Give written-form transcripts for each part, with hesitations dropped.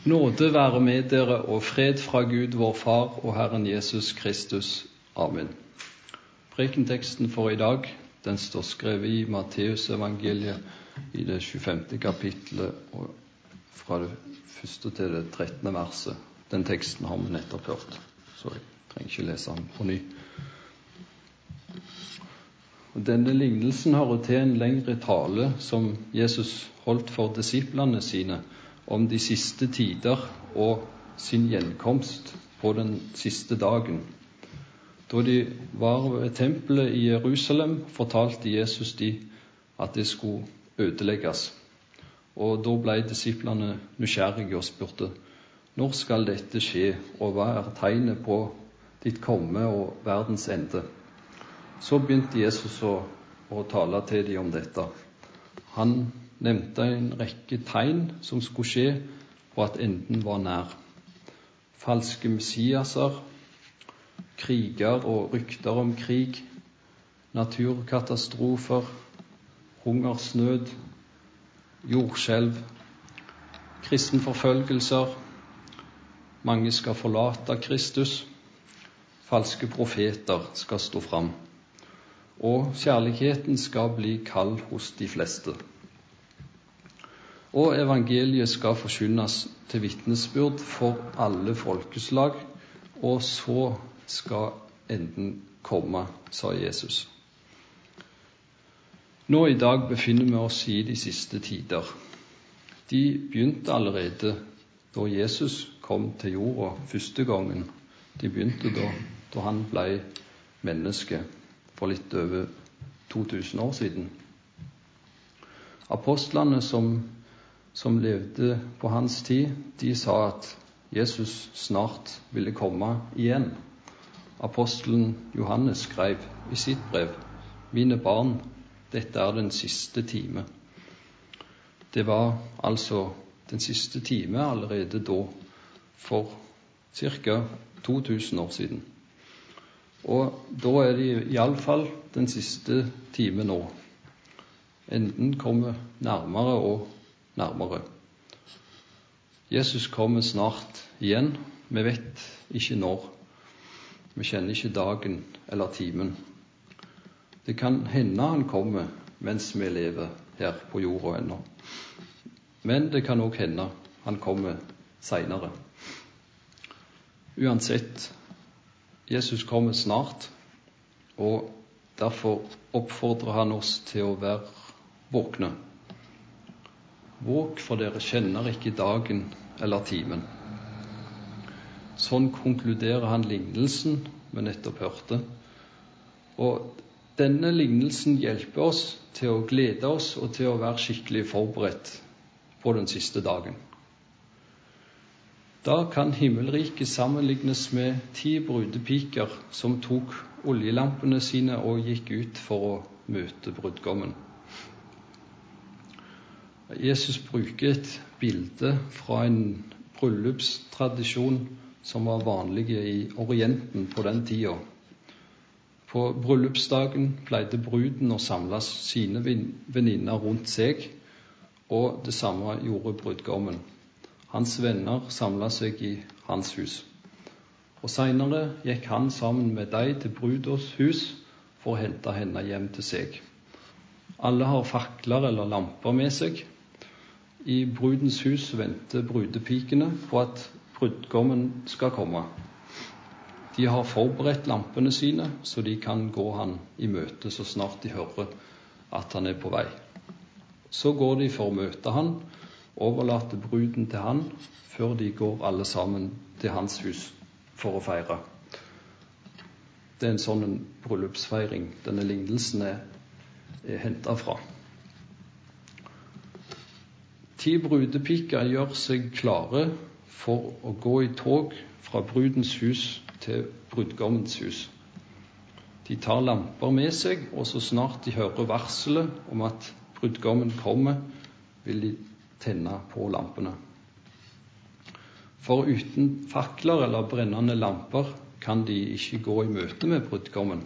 Nåde være med dere og fred fra Gud vår Far og Herren Jesus Kristus. Amen. Prekenteksten for i dag, den står skrevet i Matteus evangeliet i det 25. kapittelet og fra det 1. til det 13. verset. Den teksten har vi nettopp hørt, så jeg trenger ikke lese den på ny. Og denne lignelsen hører til en lengre tale som Jesus holdt for disiplene sine om de siste tider og sin gjenkomst på den siste dagen. Da de var ved tempelet i Jerusalem, fortalte Jesus at det skulle ødelegges. Og da ble disiplene nysgjerrige og spurte: når skal dette skje, og hva er tegnet på ditt komme og verdens ende? Så begynte Jesus å tale til dem om dette. Han nevnte en rekke tegn som skulle skje, og at enden var nær. Falske messiaser, kriger og rykter om krig, naturkatastrofer, hungersnød, jordskjelv, kristenforfølgelser, mange skal forlate Kristus, falske profeter skal stå fram, og kjærligheten skal bli kald hos de fleste. Og evangeliet skal forkynnes til vitnesbyrd for alle folkeslag, og så skal enden komme, sa Jesus. Nå i dag befinner vi oss i de siste tider. De begynte allerede da Jesus kom til jorda første gangen. De begynte da han ble menneske for litt over 2000 år siden. Apostlene som levde på hans tid, de sa at Jesus snart ville komme igjen. Apostelen Johannes skrev i sitt brev: mine barn, dette er den siste time. Det var altså den siste time allerede da, for ca. 2000 år siden. Og da er det i alle fall den siste time nå. Enden kommer nærmere og nærmere. Jesus kommer snart igjen. Vi vet ikke når. Vi kjenner ikke dagen eller timen. Det kan hende han kommer mens vi lever her på jorda ennå. Men det kan også hende han kommer senere. Uansett, Jesus kommer snart, og derfor oppfordrer han oss til å være våkne. Våk, for dere kjenner ikke dagen eller timen. Sånn konkluderer han lignelsen vi nettopp hørte. Og denne lignelsen hjelper oss til å glede oss og til å være skikkelig forberedt på den siste dagen. Da kan himmelriket sammenlignes med 10 brudepiker som tok oljelampene sine og gikk ut for å møte brudgommen. Jesus bruker et bilde fra en bryllupstradisjon som var vanlig i Orienten på den tida. På bryllupsdagen pleide bruden å samle sine venninner rundt seg, og det samme gjorde brudgommen. Hans venner samlet seg i hans hus. Og senere gikk han sammen med dem til brudas hus for å hente henne hjem til seg. Alle har fakler eller lamper med seg. I brudens hus venter brudepikene på at brudgommen skal komme. De har forberedt lampene sine, så de kan gå han i møte så snart de hører at han er på vei. Så går de for å møte han, overlater bruden til han, før de går alle sammen til hans hus for å feire. Det er en sånn bryllupsfeiring denne lignelsen er hentet fra. 10 brudepiker gjør seg klare for å gå i tog fra brudens hus til brudgommens hus. De tar lamper med seg, og så snart de hører varselet om at brudgommen kommer, vil de tenne på lampene. For uten fakler eller brennende lamper kan de ikke gå i møte med brudgommen.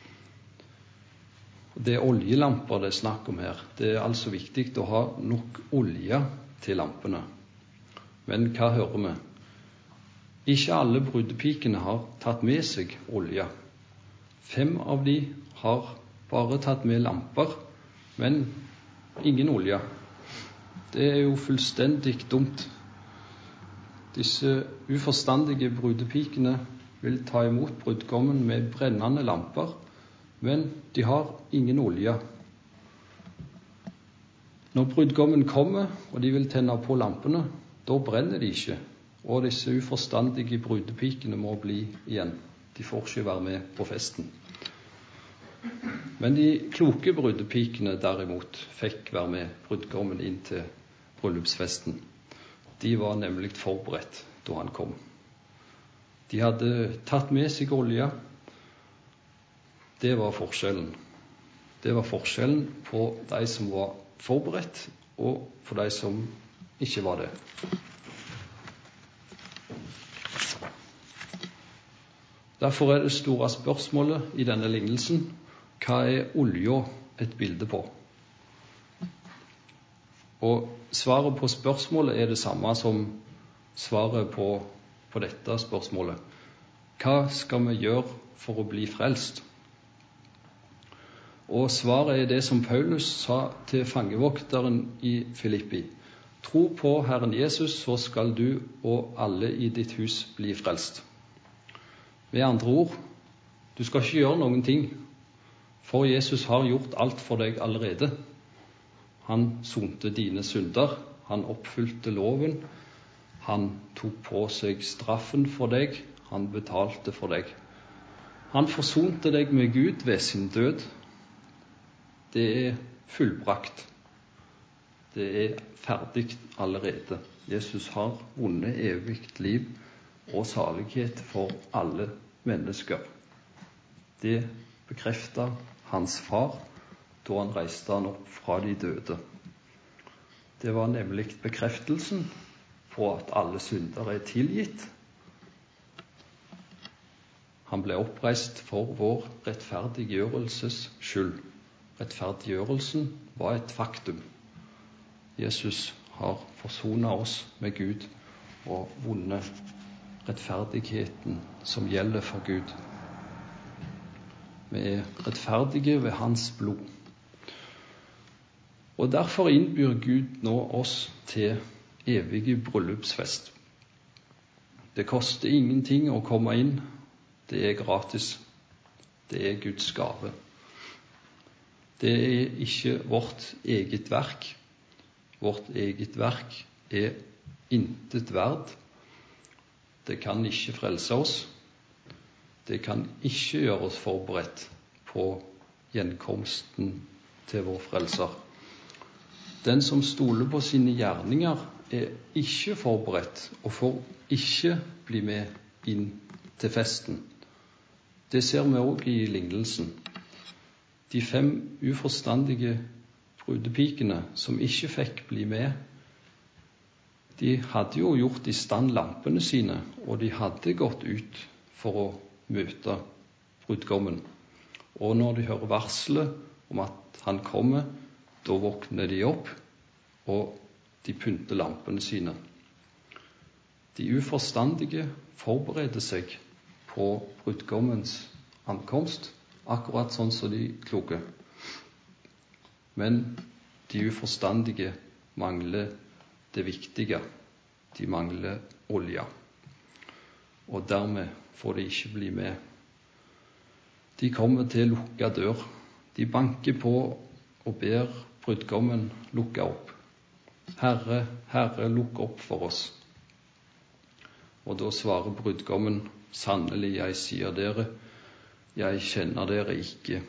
Det er oljelamper det er snakk om her. Det er altså viktig å ha nok olje til lampene. Men hva hører vi? Ikke alle brudepikene har tatt med seg olje. 5 av de har bare tatt med lamper, men ingen olje. Det er jo fullstendig dumt. Disse uforstandige brudepikene vil ta imot brudgommen med brennende lamper, men de har ingen olje. Når brudgommen kommer, og de vil tenne på lampene, da brenner de ikke, og disse uforstandige brudepikene må bli igjen. De får ikke være med på festen. Men de kloke brudepikene derimot fikk være med brudgommen inn til bryllupsfesten. De var nemlig forberedt da han kom. De hadde tatt med seg olje. Det var forskjellen. Det var forskjellen på de som var forberedt, og for de som ikke var det. Derfor er det store spørsmålet i denne lignelsen: hva er olja et bilde på? Og svaret på spørsmålet er det samme som svaret på dette spørsmålet. Hva skal vi gjøre for å bli frelst? Og svaret er det som Paulus sa til fangevokteren i Filippi. Tro på Herren Jesus, så skal du og alle i ditt hus bli frelst. Med andre ord, du skal ikke gjøre noen ting, for Jesus har gjort alt for deg allerede. Han sonte dine synder, han oppfylte loven, han tok på seg straffen for deg, han betalte for deg. Han forsonte deg med Gud ved sin død. Det er fullbrakt. Det er ferdig allerede. Jesus har vunnet evig liv og salighet for alle mennesker. Det bekreftet hans far da han reiste han opp fra de døde. Det var nemlig bekreftelsen på at alle synder er tilgitt. Han ble oppreist for vår rettferdiggjørelses skyld. Rettferdiggjørelsen var et faktum. Jesus har forsonet oss med Gud og vunnet rettferdigheten som gjelder for Gud. Vi er rettferdige ved hans blod. Og derfor innbyr Gud nå oss til evig bryllupsfest. Det koster ingenting å komme inn. Det er gratis. Det er Guds gave. Det er ikke vårt eget verk. Vårt eget verk er intet verd. Det kan ikke frelse oss. Det kan ikke gjøre oss forberedt på gjenkomsten til vår frelser. Den som stoler på sine gjerninger, er ikke forberedt og får ikke bli med inn til festen. Det ser vi også i lignelsen. De 5 uforstandige brudepikene som ikke fikk bli med, de hadde jo gjort i stand lampene sine, og de hadde gått ut for å møte brudgommen. Og når de hører varselet om at han kommer, da våkner de opp, og de pynter lampene sine. De uforstandige forbereder seg på brudgommens ankomst, akkurat sånn som de kloke. Men de uforstandige mangler det viktige. De mangler olje. Og dermed får de ikke bli med. De kommer til lukket dør. De banker på og ber brudgommen lukke opp. Herre, Herre, lukk opp for oss. Og da svarer brudgommen, sannelig, jeg sier dere, jeg kjenner dere ikke.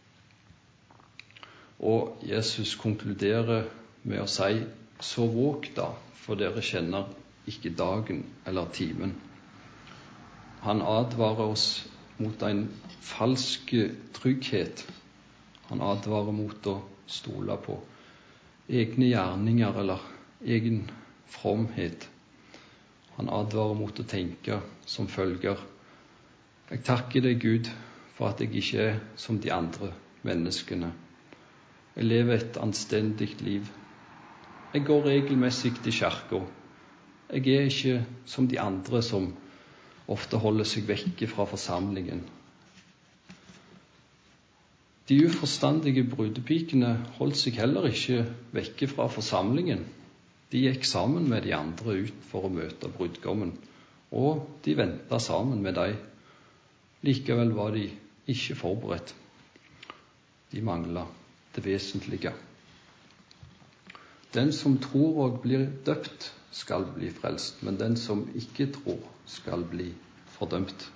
Og Jesus konkluderer med å si, så våg da, for dere kjenner ikke dagen eller timen. Han advarer oss mot en falsk trygghet. Han advarer mot å stole på egne gjerninger eller egen fromhet. Han advarer mot å tenke som følger: jeg takker deg, Gud, for at jeg ikke er som de andre menneskene. Jeg lever et anstendig liv. Jeg går regelmessig til kirka. Jeg er ikke som de andre som ofte holder seg vekke fra forsamlingen. De uforstandige brudepikene holdt seg heller ikke vekke fra forsamlingen. De gikk sammen med de andre ut for å møte brudgommen, og de ventet sammen med dem. Likevel var de ikke forberedt. De manglet det vesentlige. Den som tror og blir døpt, skal bli frelst, men den som ikke tror, skal bli fordømt.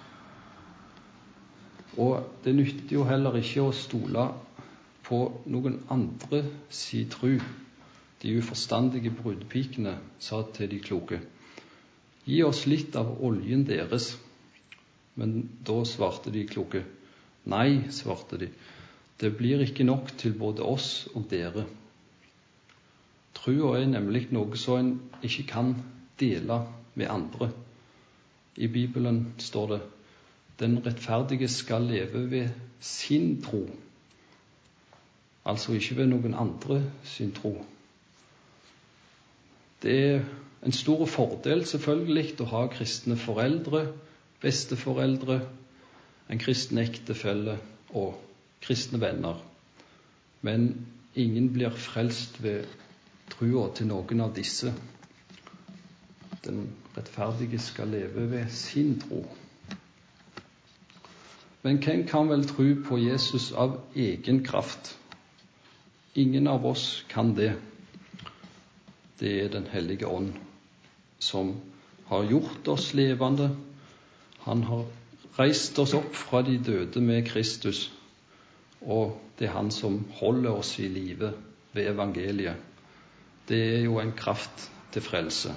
Og det nytter jo heller ikke å stole på noen andre si tru. De uforstandige brudepikene sa til de kloke: «Gi oss litt av oljen deres.» Men da svarte de kloke: «Nei», svarte de, «det blir ikke nok til både oss og dere.» Trua er nemlig noe som en ikke kan dele med andre. I Bibelen står det: «Den rettferdige skal leve ved sin tro.» Altså ikke ved noen andre sin tro. Det er en stor fordel selvfølgelig å ha kristne foreldre, besteforeldre, en kristen ektefelle og kristne venner. Men ingen blir frelst ved trua til noen av disse. Den rettferdige skal leve ved sin tro. Men hvem kan vel tro på Jesus av egen kraft? Ingen av oss kan det. Det er Den hellige ånd som har gjort oss levende. Han har reist oss opp fra de døde med Kristus, og det er han som holder oss i live ved evangeliet. Det er jo en kraft til frelse.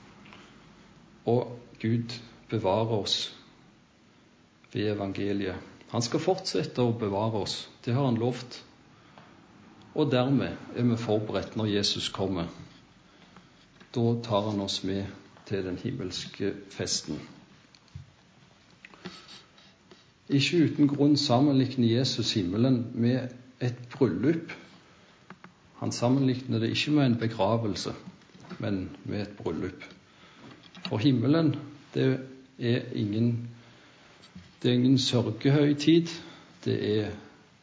Og Gud bevarer oss ved evangeliet. Han skal fortsette å bevare oss. Det har han lovt. Og dermed er vi forberedt når Jesus kommer. Da tar han oss med til den himmelske festen. Ikke uten grunn sammenligner Jesus himmelen med et bryllup. Han sammenligner det ikke med en begravelse, men med et bryllup. For himmelen, det er ingen sørgehøytid, det er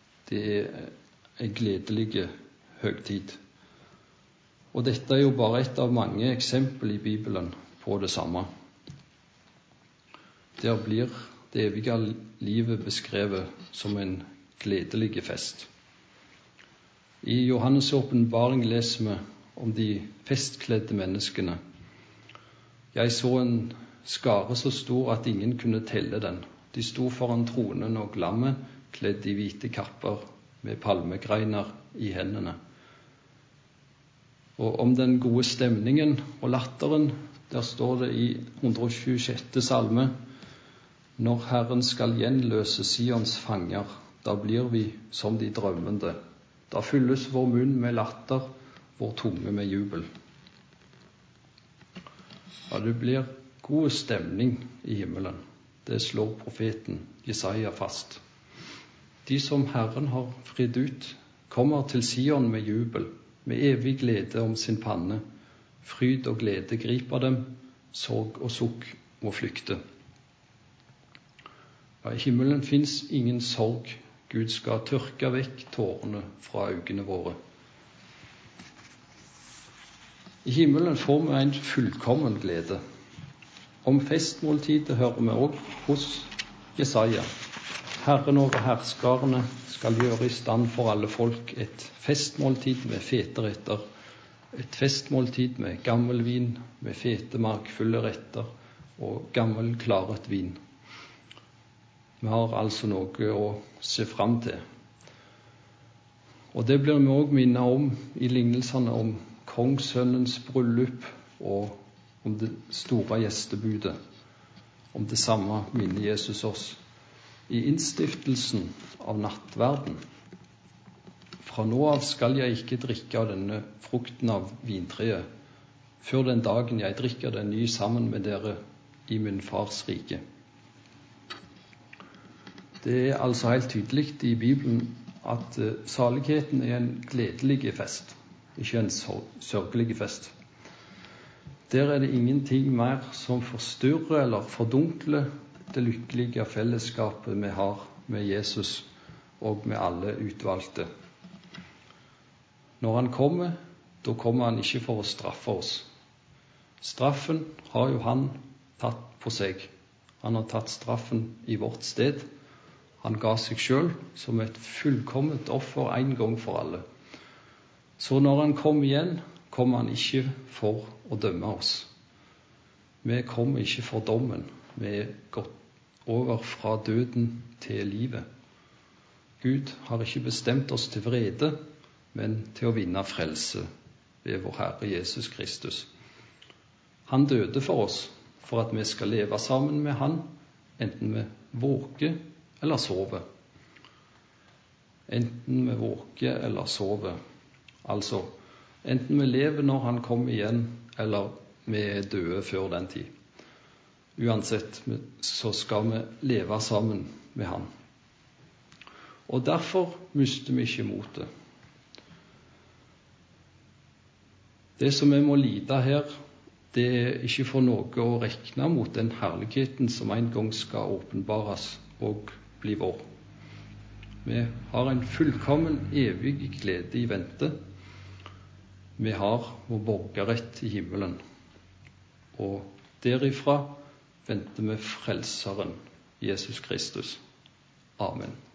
en gledelig høytid. Og dette er jo bare et av mange eksempler i Bibelen på det samme. Der blir det evige livet beskrevet som en gledelig fest. I Johannes' åpenbaring leser vi om de festkledde menneskene. Jeg så en skare så stor at ingen kunne telle den. De sto foran tronen og lammet, kledd i hvite kapper med palmegreiner i hendene. Og om den gode stemningen og latteren, der står det i 126. salme: Når Herren skal gjenløse Sions fanger, da blir vi som de drømmende. Da fylles vår munn med latter, vår tunge med jubel. Ja, det blir god stemning i himmelen. Det slår profeten Jesaja fast. De som Herren har fridd ut, kommer til Sion med jubel, med evig glede om sin panne. Fryd og glede griper dem, sorg og sukk må flykte. Ja, i himmelen finnes ingen sorg. Gud skal tørke vekk tårene fra øynene våre. I himmelen får vi en fullkommen glede. Om festmåltidet hører vi også hos Jesaja. Herren over herskarene skal gjøre i stand for alle folk et festmåltid med fete retter, et festmåltid med gammel vin, med fete markfulle retter og gammel klaret vin. Vi har altså noe å se fram til. Og det blir vi også minnet om i lignelsene om kongssønnens bryllup og om det store gjestebudet. Om det samme minner Jesus oss i innstiftelsen av nattverden. Fra nå av skal jeg ikke drikke av denne frukten av vintreet, før den dagen jeg drikker den ny sammen med dere i min fars rike. Det er altså helt tydelig i Bibelen at saligheten er en gledelig fest, ikke en sørgelig fest. Der er det ingenting mer som forstyrrer eller fordunkler det lykkelige fellesskapet vi har med Jesus og med alle utvalgte. Når han kommer, da kommer han ikke for å straffe oss. Straffen har jo han tatt på seg. Han har tatt straffen i vårt sted. Han ga seg selv som et fullkomment offer en gang for alle. Så når han kom igjen, kom han ikke for å dømme oss. Vi kommer ikke for dommen. Vi er gått over fra døden til livet. Gud har ikke bestemt oss til vrede, men til å vinne frelse ved vår Herre Jesus Kristus. Han døde for oss, for at vi skal leve sammen med han, enten vi våker eller sover. Enten vi våker eller sover. Altså, enten vi lever når han kommer igjen, eller vi er døde før den tid. Uansett så skal vi leve sammen med han. Og derfor mister vi ikke motet. Det som vi må lide her, det er ikke for noe å rekne mot den herligheten som en gang skal åpenbares og bli vår. Vi har en fullkommen evig glede i vente. Vi har vår borgerrett i himmelen. Og derifra venter vi frelseren, Jesus Kristus. Amen.